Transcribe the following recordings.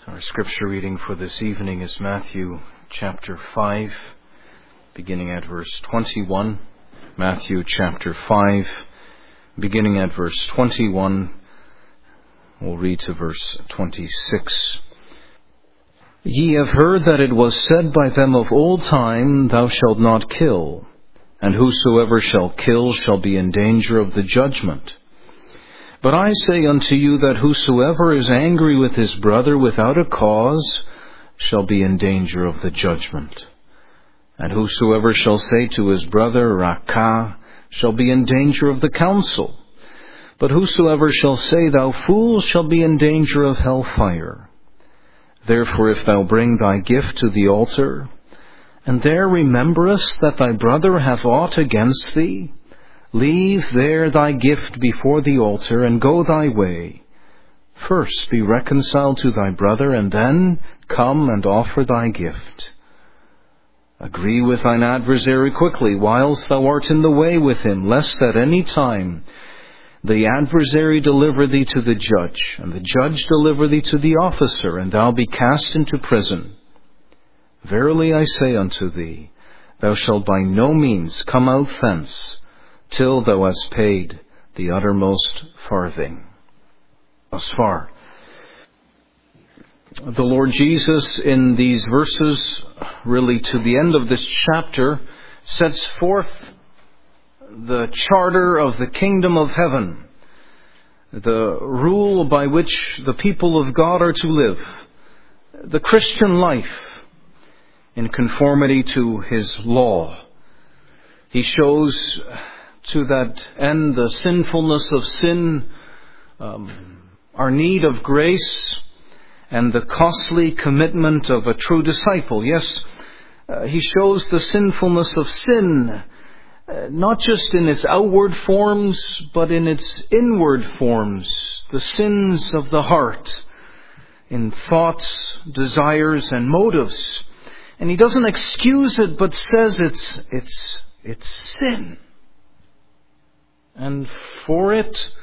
Our scripture reading for this evening is Matthew chapter 5, beginning at verse 21. Matthew chapter 5, beginning at verse 21. We'll read to verse 26. Ye have heard that it was said by them of old time, Thou shalt not kill, and whosoever shall kill shall be in danger of the judgment. But I say unto you that whosoever is angry with his brother without a cause shall be in danger of the judgment. And whosoever shall say to his brother, Raca, shall be in danger of the council. But whosoever shall say, Thou fool, shall be in danger of hell fire. Therefore if thou bring thy gift to the altar, and there rememberest that thy brother hath aught against thee, leave there thy gift before the altar, and go thy way. First be reconciled to thy brother, and then come and offer thy gift. Agree with thine adversary quickly, whilst thou art in the way with him, lest at any time the adversary deliver thee to the judge, and the judge deliver thee to the officer, and thou be cast into prison. Verily I say unto thee, thou shalt by no means come out thence, till thou hast paid the uttermost farthing. Thus far, the Lord Jesus in these verses, really to the end of this chapter, sets forth the charter of the kingdom of heaven, the rule by which the people of God are to live, the Christian life in conformity to His law. He shows to that end the sinfulness of sin, our need of grace, and the costly commitment of a true disciple. Yes, He shows the sinfulness of sin, not just in its outward forms, but in its inward forms, the sins of the heart, in thoughts, desires, and motives. And He doesn't excuse it, but says it's sin. And for it,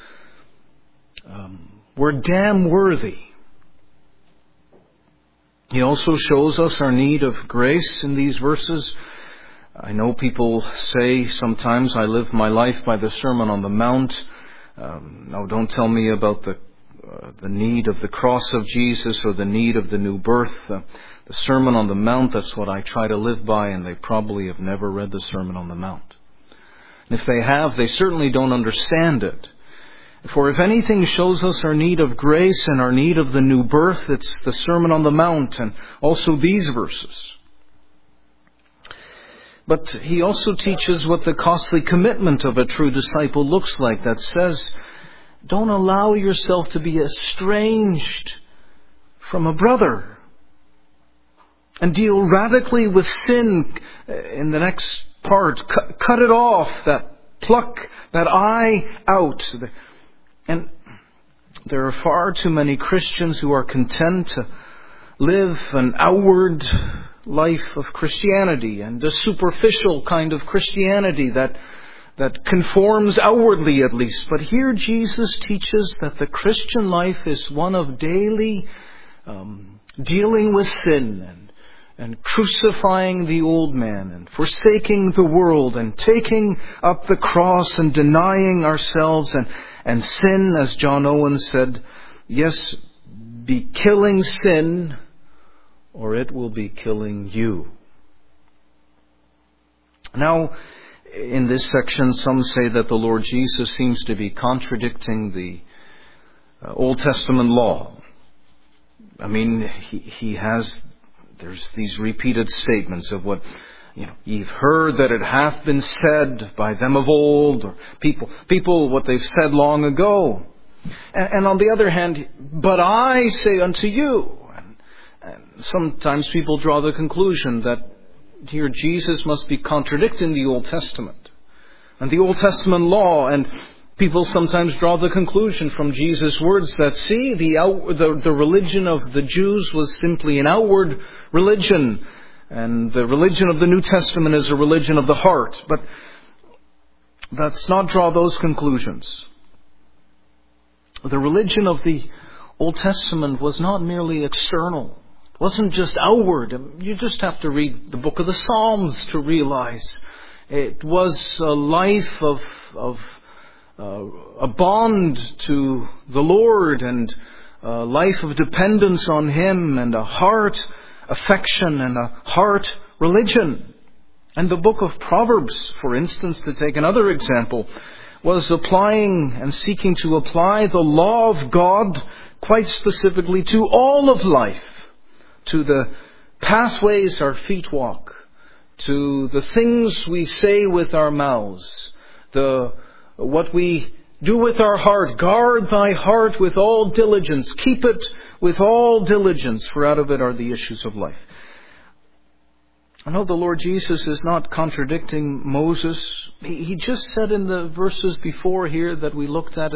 we're damn worthy. He also shows us our need of grace in these verses. I know people say sometimes, I live my life by the Sermon on the Mount. Now don't tell me about the need of the cross of Jesus or the need of the new birth. The Sermon on the Mount, that's what I try to live by, and they probably have never read the Sermon on the Mount. And if they have, they certainly don't understand it. For if anything shows us our need of grace and our need of the new birth, it's the Sermon on the Mount and also these verses. But He also teaches what the costly commitment of a true disciple looks like, that says, don't allow yourself to be estranged from a brother. And deal radically with sin in the next part. Cut it off, pluck that eye out. And there are far too many Christians who are content to live an outward life of Christianity, and a superficial kind of Christianity that conforms outwardly at least. But here Jesus teaches that the Christian life is one of daily dealing with sin and crucifying the old man and forsaking the world and taking up the cross and denying ourselves and sin, as John Owen said, yes, be killing sin, or it will be killing you. Now, in this section, some say that the Lord Jesus seems to be contradicting the Old Testament law. I mean, there's these repeated statements of what, you've heard that it hath been said by them of old, or people what they've said long ago. And on the other hand, but I say unto you. And sometimes people draw the conclusion that here Jesus must be contradicting the Old Testament and the Old Testament law, and people sometimes draw the conclusion from Jesus' words that, see, the religion of the Jews was simply an outward religion, and the religion of the New Testament is a religion of the heart. But let's not draw those conclusions. The religion of the Old Testament was not merely external. It wasn't just outward. You just have to read the book of the Psalms to realize it was a life of a bond to the Lord and a life of dependence on Him and a heart affection and a heart religion. And the book of Proverbs, for instance, to take another example, was applying and seeking to apply the law of God quite specifically to all of life, to the pathways our feet walk, to the things we say with our mouths, what we do with our heart. Guard thy heart with all diligence. Keep it with all diligence, for out of it are the issues of life. I know the Lord Jesus is not contradicting Moses. He just said in the verses before here that we looked at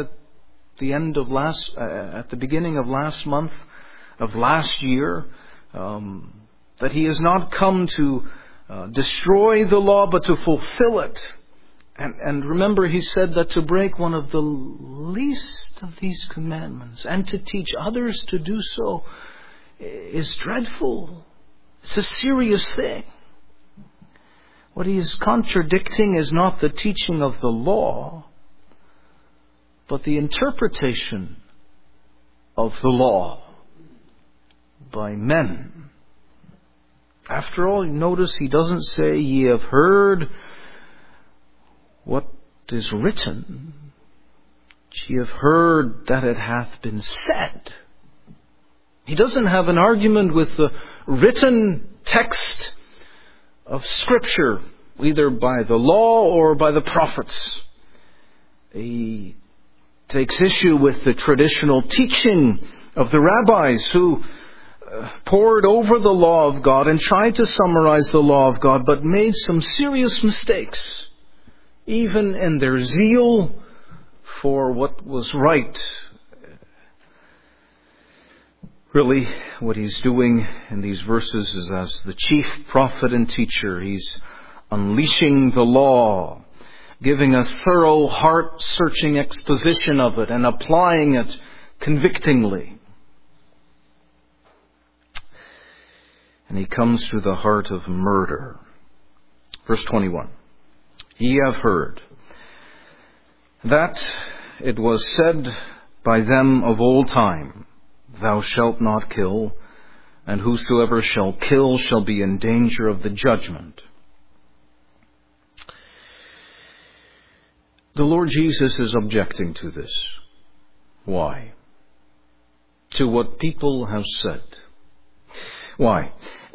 at the beginning of last month, of last year, that He has not come to destroy the law, but to fulfill it. And remember, He said that to break one of the least of these commandments and to teach others to do so is dreadful. It's a serious thing. What He is contradicting is not the teaching of the law, but the interpretation of the law by men. After all, notice He doesn't say, ye have heard what is written. Ye have heard that it hath been said. He doesn't have an argument with the written text of Scripture, either by the law or by the prophets. He takes issue with the traditional teaching of the rabbis who pored over the law of God and tried to summarize the law of God, but made some serious mistakes, even in their zeal for what was right. Really, what he's doing in these verses is, as the chief prophet and teacher, he's unleashing the law, giving a thorough heart-searching exposition of it and applying it convictingly. And he comes to the heart of murder. Verse 21. Ye have heard that it was said by them of old time, Thou shalt not kill, and whosoever shall kill shall be in danger of the judgment. The Lord Jesus is objecting to this. Why? To what people have said. Why?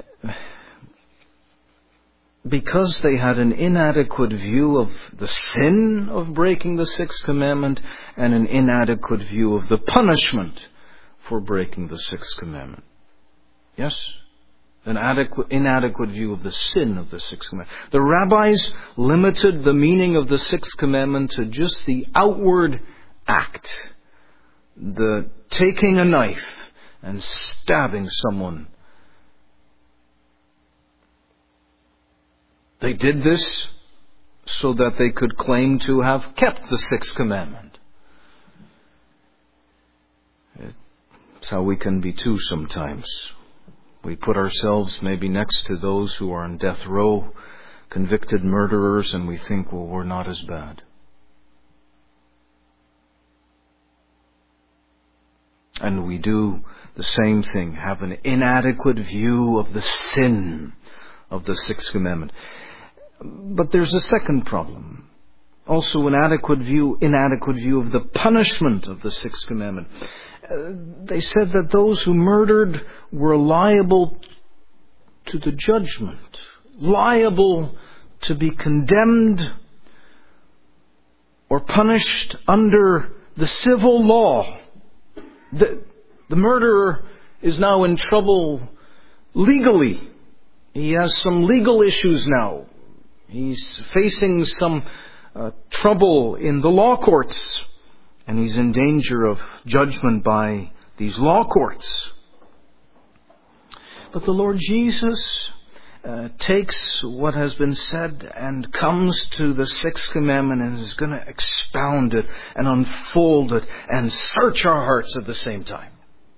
Because they had an inadequate view of the sin of breaking the sixth commandment and an inadequate view of the punishment for breaking the sixth commandment. Yes? An inadequate view of the sin of the sixth commandment. The rabbis limited the meaning of the sixth commandment to just the outward act. The taking a knife and stabbing someone. They did this so that they could claim to have kept the sixth commandment. It's how we can be too sometimes. We put ourselves maybe next to those who are on death row, convicted murderers, and we think, well, we're not as bad. And we do the same thing, have an inadequate view of the sin of the sixth commandment. But there's a second problem. Also an inadequate view of the punishment of the sixth commandment. They said that those who murdered were liable to the judgment, liable to be condemned or punished under the civil law. The murderer is now in trouble legally. He has some legal issues now. He's facing some trouble in the law courts. And he's in danger of judgment by these law courts. But the Lord Jesus takes what has been said and comes to the sixth commandment and is going to expound it and unfold it and search our hearts at the same time.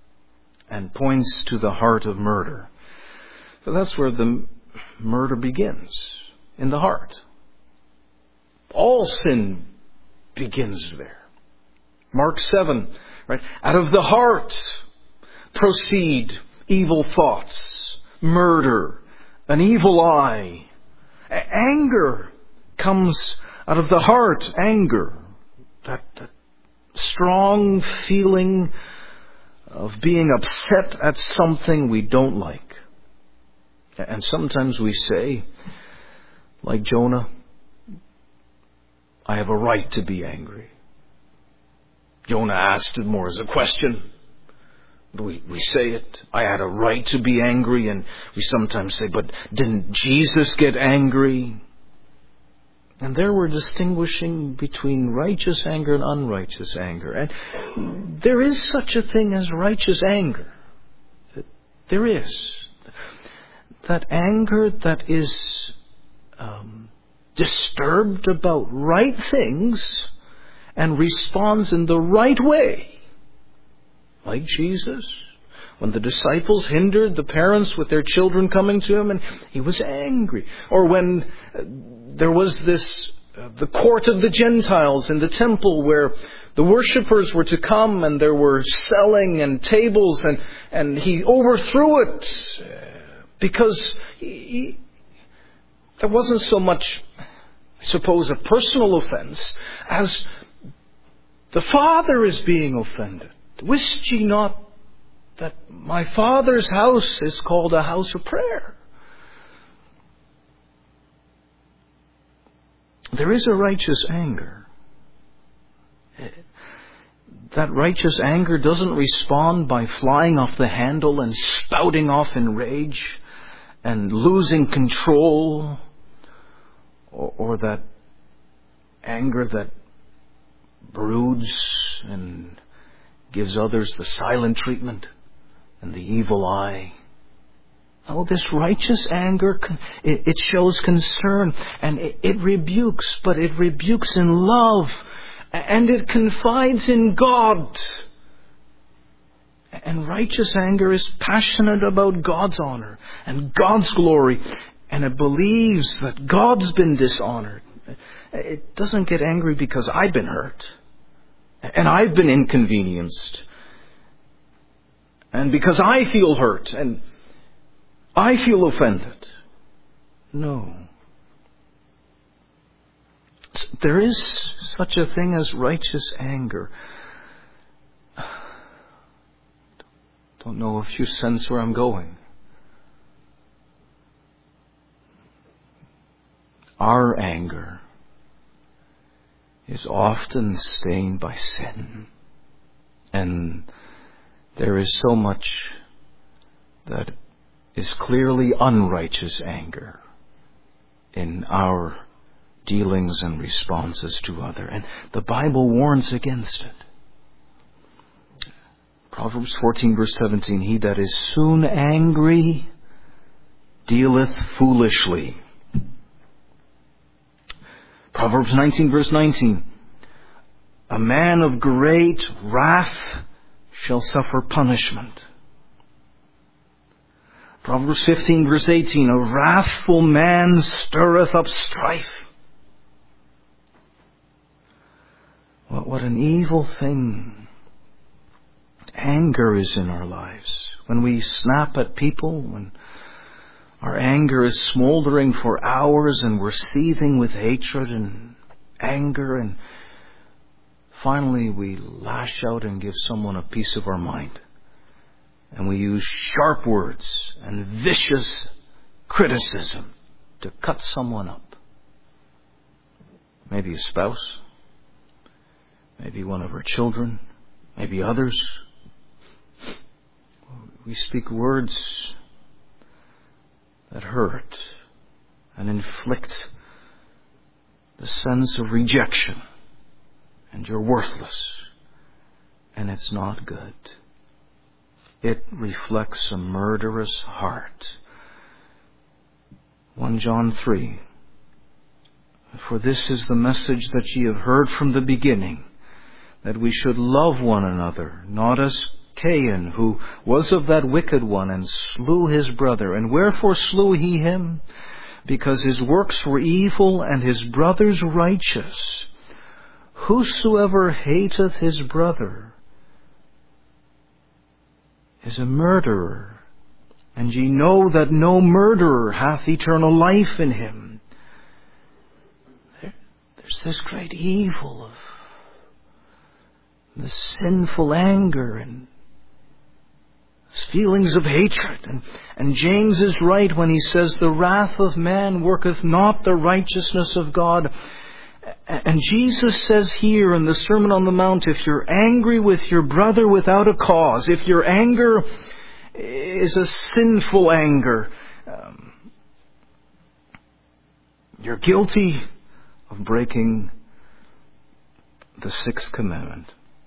and points to the heart of murder. So that's where the murder begins, in the heart. All sin begins there. Mark 7, right? Out of the heart proceed evil thoughts, murder, an evil eye. Anger comes out of the heart. Anger, that strong feeling of being upset at something we don't like. And sometimes we say, like Jonah, I have a right to be angry. Jonah asked it more as a question. We say it, I had a right to be angry, and we sometimes say, but didn't Jesus get angry? And there we're distinguishing between righteous anger and unrighteous anger. And there is such a thing as righteous anger. There is. That anger that is disturbed about right things and responds in the right way. Like Jesus, when the disciples hindered the parents with their children coming to him, and he was angry. Or when there was the court of the Gentiles in the temple where the worshippers were to come, and there were selling and tables, and he overthrew it because there wasn't so much, I suppose, a personal offense as the Father is being offended. Wist ye not that my Father's house is called a house of prayer? There is a righteous anger. That righteous anger doesn't respond by flying off the handle and spouting off in rage and losing control, or that anger that broods and gives others the silent treatment and the evil eye. Oh, this righteous anger, it shows concern, and it rebukes, but it rebukes in love, and it confides in God. And righteous anger is passionate about God's honor and God's glory, and it believes that God's been dishonored. It doesn't get angry because I've been hurt, and I've been inconvenienced, and because I feel hurt, and I feel offended. No. There is such a thing as righteous anger. Don't know if you sense where I'm going. Our anger is often stained by sin. And there is so much that is clearly unrighteous anger in our dealings and responses to others. And the Bible warns against it. Proverbs 14 verse 17, he that is soon angry dealeth foolishly. Proverbs 19 verse 19, a man of great wrath shall suffer punishment. Proverbs 15 verse 18, a wrathful man stirreth up strife. What an evil thing anger is in our lives. When we snap at people, when our anger is smoldering for hours and we're seething with hatred and anger, and finally we lash out and give someone a piece of our mind. And we use sharp words and vicious criticism to cut someone up. Maybe a spouse, maybe one of our children, maybe others. We speak words that hurt and inflict the sense of rejection, and you're worthless, and it's not good. It reflects a murderous heart. 1 John 3, for this is the message that ye have heard from the beginning, that we should love one another, not as Cain, who was of that wicked one, and slew his brother. And wherefore slew he him? Because his works were evil, and his brother's righteous. Whosoever hateth his brother is a murderer, and ye know that no murderer hath eternal life in him. There's this great evil of the sinful anger and feelings of hatred. And James is right when he says, the wrath of man worketh not the righteousness of God. And Jesus says here in the Sermon on the Mount, if you're angry with your brother without a cause, if your anger is a sinful anger, you're guilty of breaking the sixth commandment.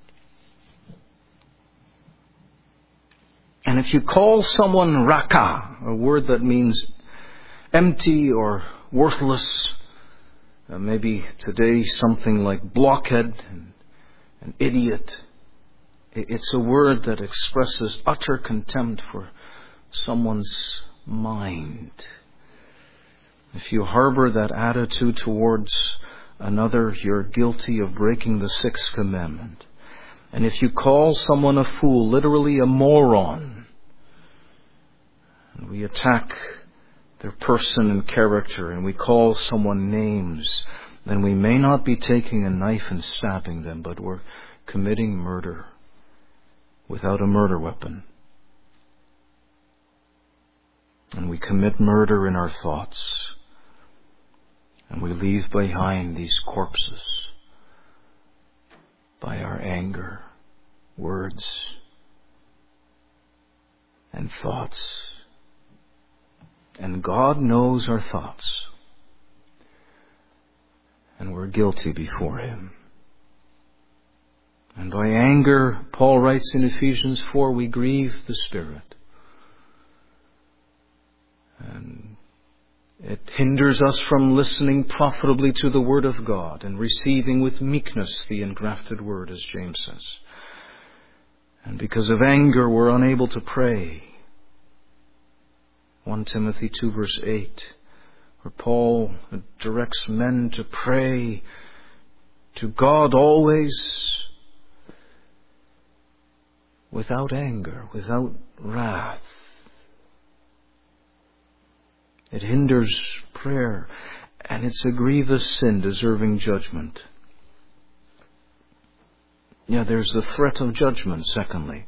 And if you call someone raka, a word that means empty or worthless, maybe today something like blockhead and an idiot, it's a word that expresses utter contempt for someone's mind. If you harbor that attitude towards another, you're guilty of breaking the sixth commandment. And if you call someone a fool, literally a moron, and we attack their person and character, and we call someone names, then we may not be taking a knife and stabbing them, but we're committing murder without a murder weapon. And we commit murder in our thoughts, and we leave behind these corpses by our anger, words, and thoughts. And God knows our thoughts, and we're guilty before Him. And by anger, Paul writes in Ephesians 4, we grieve the Spirit. And it hinders us from listening profitably to the Word of God and receiving with meekness the engrafted Word, as James says. And because of anger, we're unable to pray. 1 Timothy 2 verse 8, where Paul directs men to pray to God always without anger, without wrath. It hinders prayer, and it's a grievous sin deserving judgment. Yeah, there's the threat of judgment, secondly.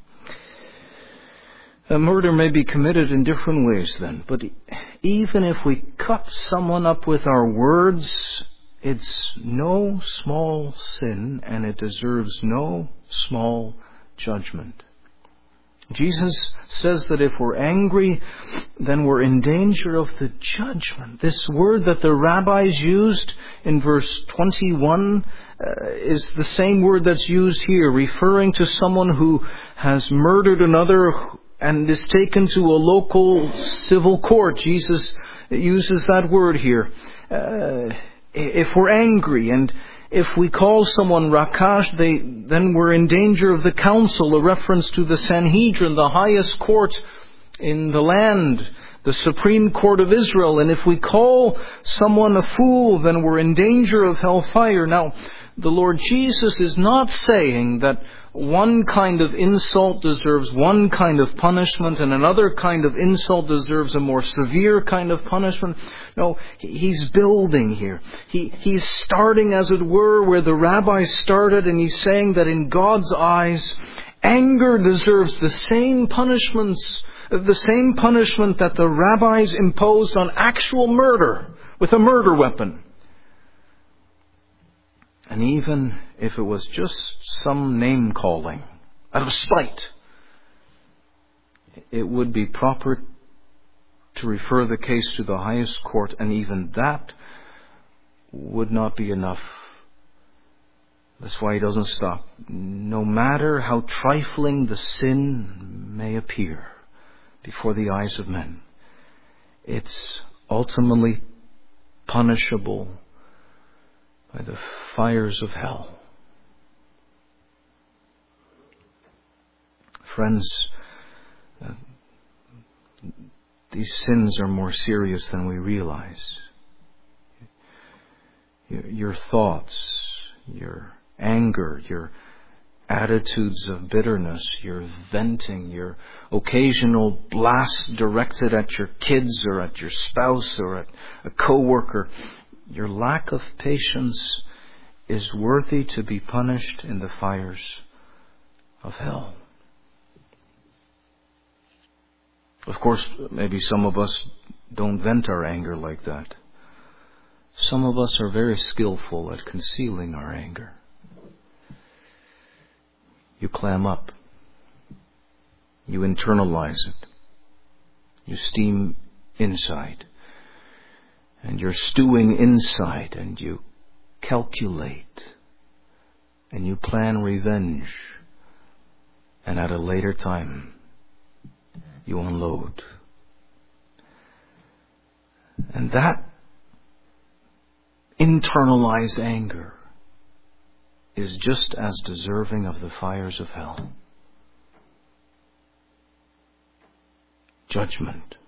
A murder may be committed in different ways then, but even if we cut someone up with our words, it's no small sin, and it deserves no small judgment. Jesus says that if we're angry, then we're in danger of the judgment. This word that the rabbis used in verse 21 is the same word that's used here, referring to someone who has murdered another and is taken to a local civil court. Jesus uses that word here. If we're angry and if we call someone Rakash, then we're in danger of the council, a reference to the Sanhedrin, the highest court in the land, the Supreme Court of Israel. And if we call someone a fool, then we're in danger of hellfire. Now, the Lord Jesus is not saying that one kind of insult deserves one kind of punishment and another kind of insult deserves a more severe kind of punishment. No, He's building here. He's starting, as it were, where the rabbis started, and He's saying that in God's eyes, anger deserves the same punishment that the rabbis imposed on actual murder with a murder weapon. And even if it was just some name calling out of spite, it would be proper to refer the case to the highest court, and even that would not be enough. That's why He doesn't stop. No matter how trifling the sin may appear before the eyes of men, it's ultimately punishable by the fires of hell. friends, these sins are more serious than we realize. Your thoughts, your anger, your attitudes of bitterness, your venting, your occasional blast directed at your kids or at your spouse or at a coworker, your lack of patience is worthy to be punished in the fires of hell. Of course, maybe some of us don't vent our anger like that. Some of us are very skillful at concealing our anger. You clam up. You internalize it. You steam inside. And you're stewing inside, and you calculate. And you plan revenge. And at a later time, you unload. And that internalized anger is just as deserving of the fires of hell. Judgment.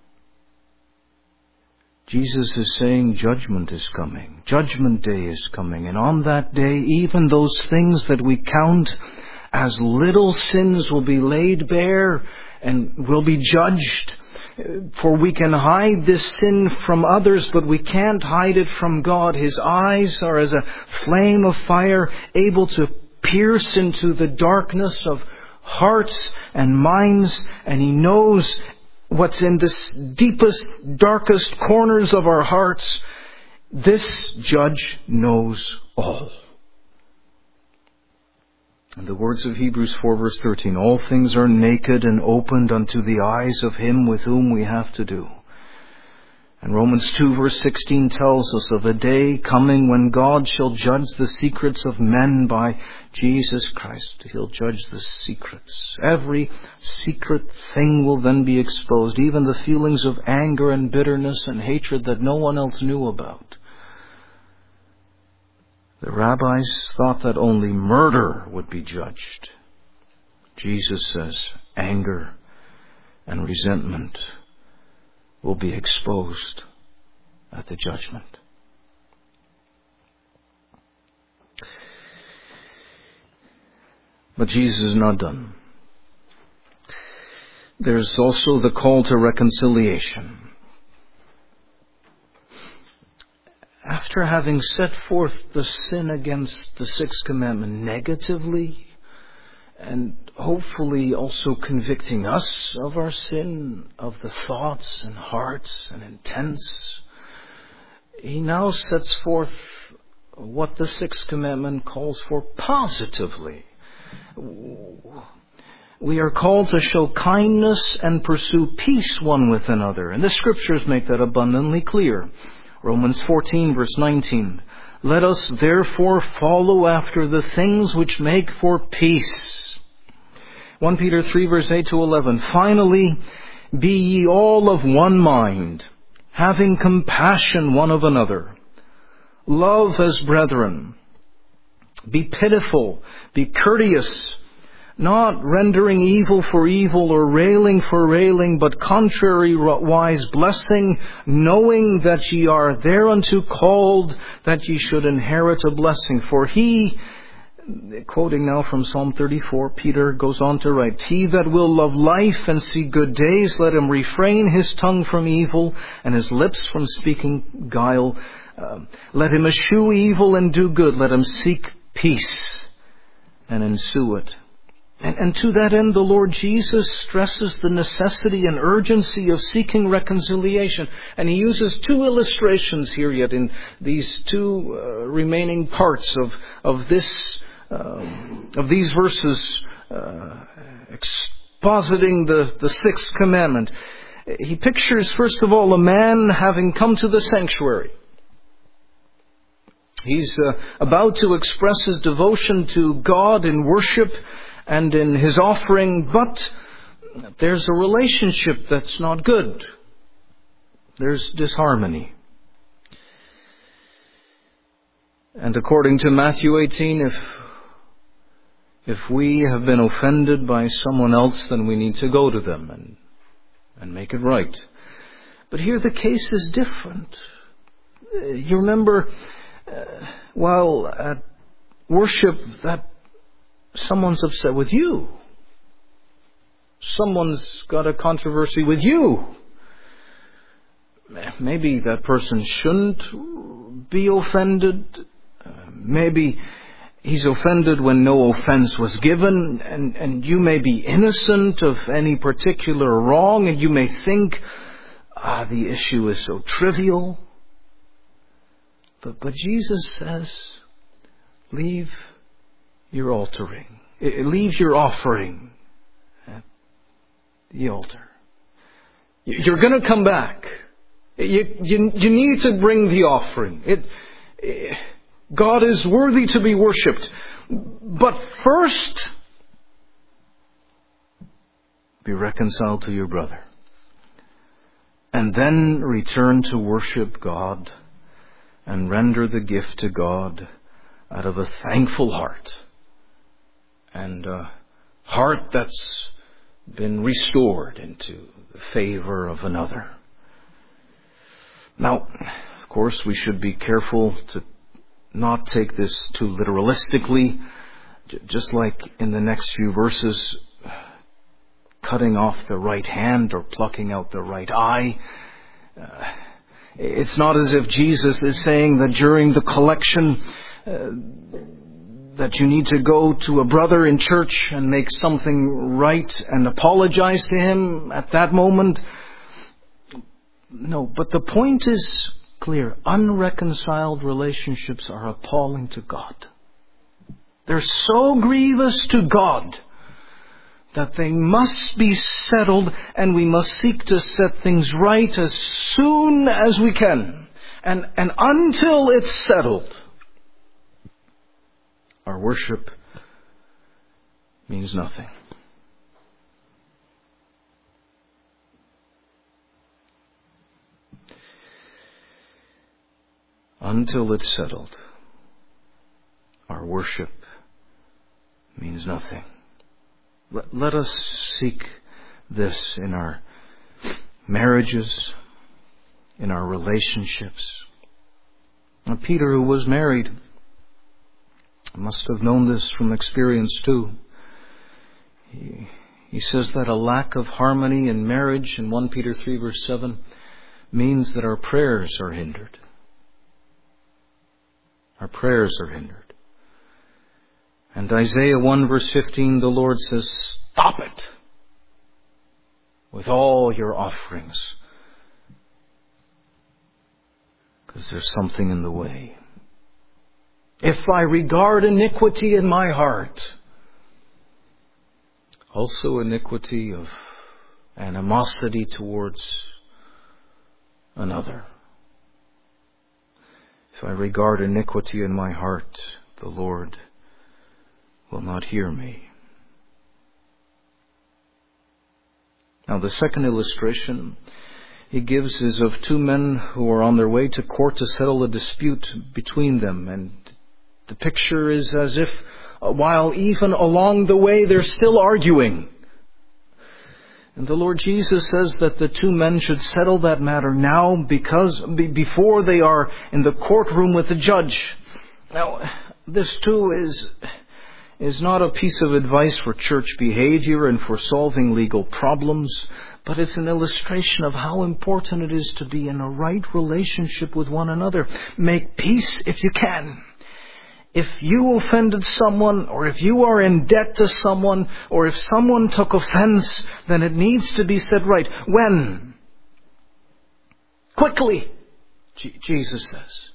Jesus is saying judgment is coming. Judgment day is coming. And on that day, even those things that we count as little sins will be laid bare and will be judged. For we can hide this sin from others, but we can't hide it from God. His eyes are as a flame of fire, able to pierce into the darkness of hearts and minds, and He knows what's in the deepest, darkest corners of our hearts. This Judge knows all. In the words of Hebrews 4 verse 13, all things are naked and opened unto the eyes of Him with whom we have to do. And Romans 2 verse 16 tells us of a day coming when God shall judge the secrets of men by Jesus Christ. He'll judge the secrets. Every secret thing will then be exposed, even the feelings of anger and bitterness and hatred that no one else knew about. The rabbis thought that only murder would be judged. Jesus says anger and resentment will be exposed at the judgment. But Jesus is not done. There's also the call to reconciliation. After having set forth the sin against the sixth commandment negatively, and hopefully also convicting us of our sin, of the thoughts and hearts and intents, He now sets forth what the sixth commandment calls for positively. We are called to show kindness and pursue peace one with another. And the Scriptures make that abundantly clear. Romans 14 verse 19. Let us therefore follow after the things which make for peace. 1 Peter 3 verse 8 to 11. Finally, be ye all of one mind, having compassion one of another. Love as brethren. Be pitiful, be courteous, not rendering evil for evil or railing for railing, but contrariwise blessing, knowing that ye are thereunto called, that ye should inherit a blessing. For He, quoting now from Psalm 34, Peter goes on to write, He that will love life and see good days, let him refrain his tongue from evil and his lips from speaking guile. Let him eschew evil and do good. Let him seek peace and ensue it. And to that end, the Lord Jesus stresses the necessity and urgency of seeking reconciliation. And He uses two illustrations here yet in these two remaining parts of these verses, expositing the sixth commandment. He pictures, first of all, a man having come to the sanctuary. He's about to express his devotion to God in worship and in his offering, but there's a relationship that's not good. There's disharmony. And according to Matthew 18, If we have been offended by someone else, then we need to go to them and make it right. But here the case is different. You remember, while at worship, that someone's upset with you. Someone's got a controversy with you. Maybe that person shouldn't be offended. Maybe he's offended when no offense was given, and you may be innocent of any particular wrong, and you may think, the issue is so trivial. But Jesus says, leave your altering. Leave your offering at the altar. You're going to come back. You need to bring the offering. God is worthy to be worshipped. But first, be reconciled to your brother. And then return to worship God and render the gift to God out of a thankful heart. And a heart that's been restored into the favor of another. Now, of course, we should be careful to not take this too literalistically. Just like in the next few verses, cutting off the right hand or plucking out the right eye. It's not as if Jesus is saying that during the collection that you need to go to a brother in church and make something right and apologize to him at that moment. No, but the point is clear. Unreconciled relationships are appalling to God. They're so grievous to God that they must be settled, and we must seek to set things right as soon as we can. And until it's settled, our worship means nothing. Until it's settled, our worship means nothing. Let us seek this in our marriages, in our relationships. Now, Peter, who was married, must have known this from experience too. He says that a lack of harmony in marriage in 1 Peter 3 verse 7 means that our prayers are hindered. Our prayers are hindered. And Isaiah 1 verse 15, the Lord says, stop it with all your offerings, because there's something in the way. If I regard iniquity in my heart, also iniquity of animosity towards another. If I regard iniquity in my heart, the Lord will not hear me. Now, the second illustration he gives is of two men who are on their way to court to settle a dispute between them. And the picture is as if while even along the way they're still arguing. And the Lord Jesus says that the two men should settle that matter now, because before they are in the courtroom with the judge. Now, this too is not a piece of advice for church behavior and for solving legal problems, but it's an illustration of how important it is to be in a right relationship with one another. Make peace if you can. If you offended someone, or if you are in debt to someone, or if someone took offense, then it needs to be set right. When? Quickly, Jesus says.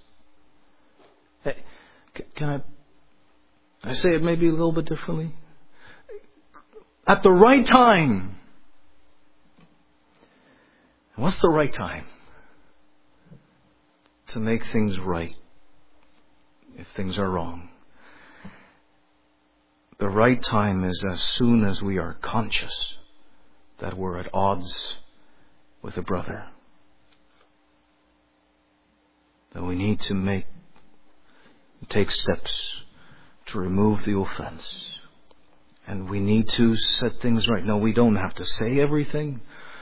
Can I say it maybe a little bit differently? At the right time. What's the right time? To make things right if things are wrong. The right time is as soon as we are conscious that we're at odds with a brother. That we need to take steps to remove the offense. And we need to set things right. No, we don't have to say everything.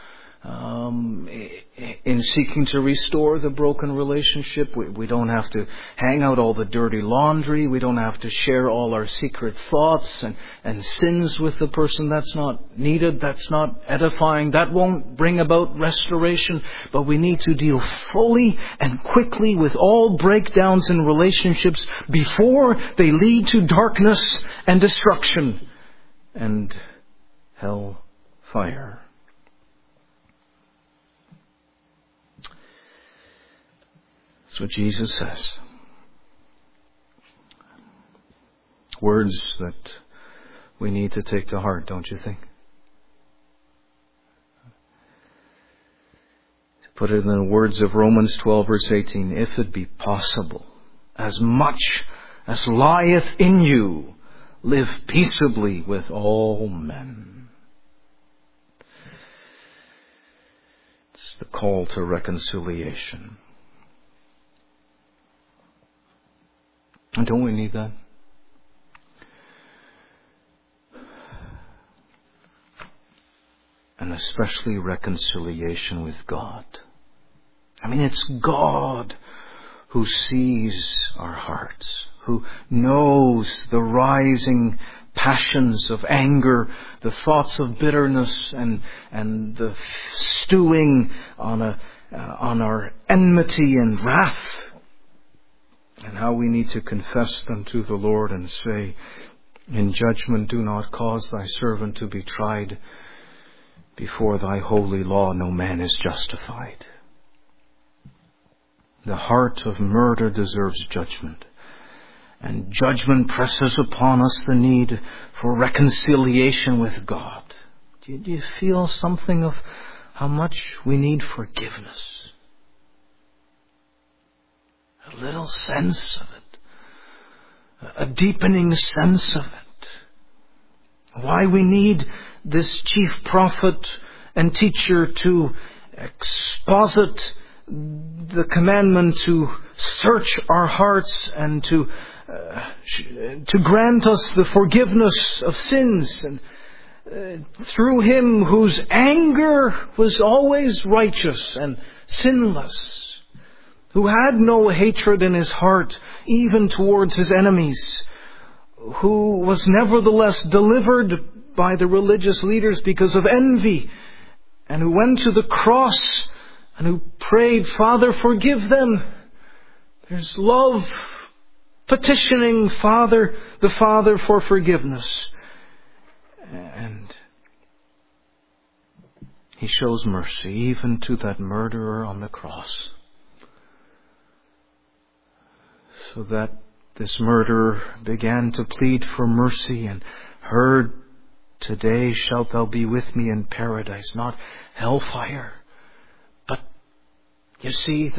In seeking to restore the broken relationship, we don't have to hang out all the dirty laundry. We don't have to share all our secret thoughts and sins with the person. That's not needed. That's not edifying. That won't bring about restoration. But we need to deal fully and quickly with all breakdowns in relationships before they lead to darkness and destruction and hell fire. That's what Jesus says. Words that we need to take to heart, don't you think? To put it in the words of Romans 12 verse 18, if it be possible, as much as lieth in you, live peaceably with all men. It's the call to reconciliation. And don't we need that? And especially reconciliation with God. I mean, it's God who sees our hearts, who knows the rising passions of anger, the thoughts of bitterness, and the stewing on our enmity and wrath. And how we need to confess them to the Lord and say, in judgment do not cause thy servant to be tried. Before thy holy law no man is justified. The heart of murder deserves judgment. And judgment presses upon us the need for reconciliation with God. Do you feel something of how much we need forgiveness? A little sense of it. A deepening sense of it. Why we need this chief prophet and teacher to exposit the commandment to search our hearts and to grant us the forgiveness of sins. And through him whose anger was always righteous and sinless, who had no hatred in his heart, even towards his enemies, who was nevertheless delivered by the religious leaders because of envy, and who went to the cross and who prayed, Father, forgive them. There's love petitioning the Father for forgiveness. And he shows mercy even to that murderer on the cross. So that this murderer began to plead for mercy and heard, today shalt thou be with me in paradise, not hellfire. But you see,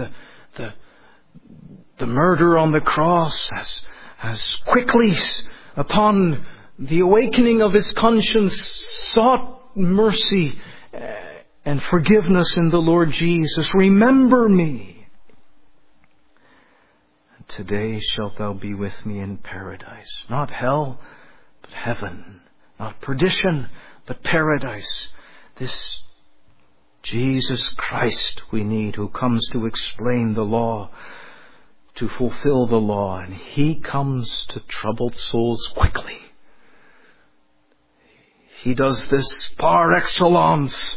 the murderer on the cross has quickly, upon the awakening of his conscience, sought mercy and forgiveness in the Lord Jesus. Remember me. Today shalt thou be with me in paradise. Not hell, but heaven. Not perdition, but paradise. This Jesus Christ we need, who comes to explain the law, to fulfill the law. And he comes to troubled souls quickly. He does this par excellence.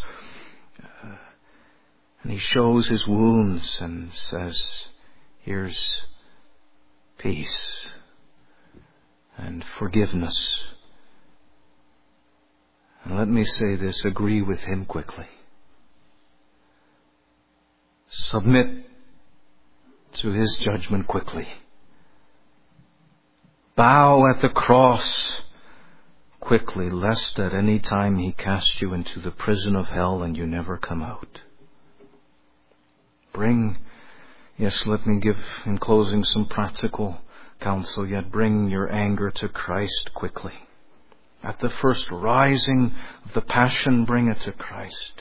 And he shows his wounds and says, here's peace and forgiveness. And let me say this, agree with him quickly. Submit to his judgment quickly. Bow at the cross quickly, lest at any time he cast you into the prison of hell and you never come out. Yes, let me give in closing some practical counsel, yet bring your anger to Christ quickly. At the first rising of the passion, bring it to Christ.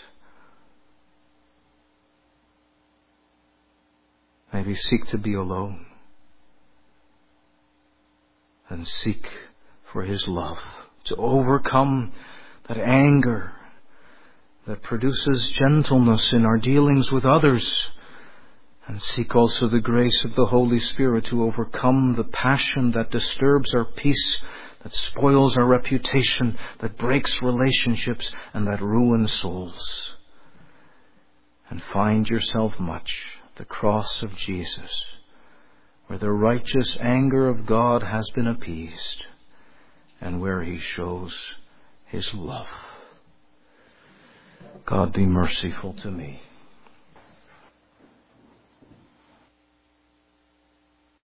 Maybe seek to be alone and seek for his love to overcome that anger that produces gentleness in our dealings with others, and seek also the grace of the Holy Spirit to overcome the passion that disturbs our peace, that spoils our reputation, that breaks relationships, and that ruins souls. And find yourself much at the cross of Jesus, where the righteous anger of God has been appeased, and where He shows His love. God be merciful to me.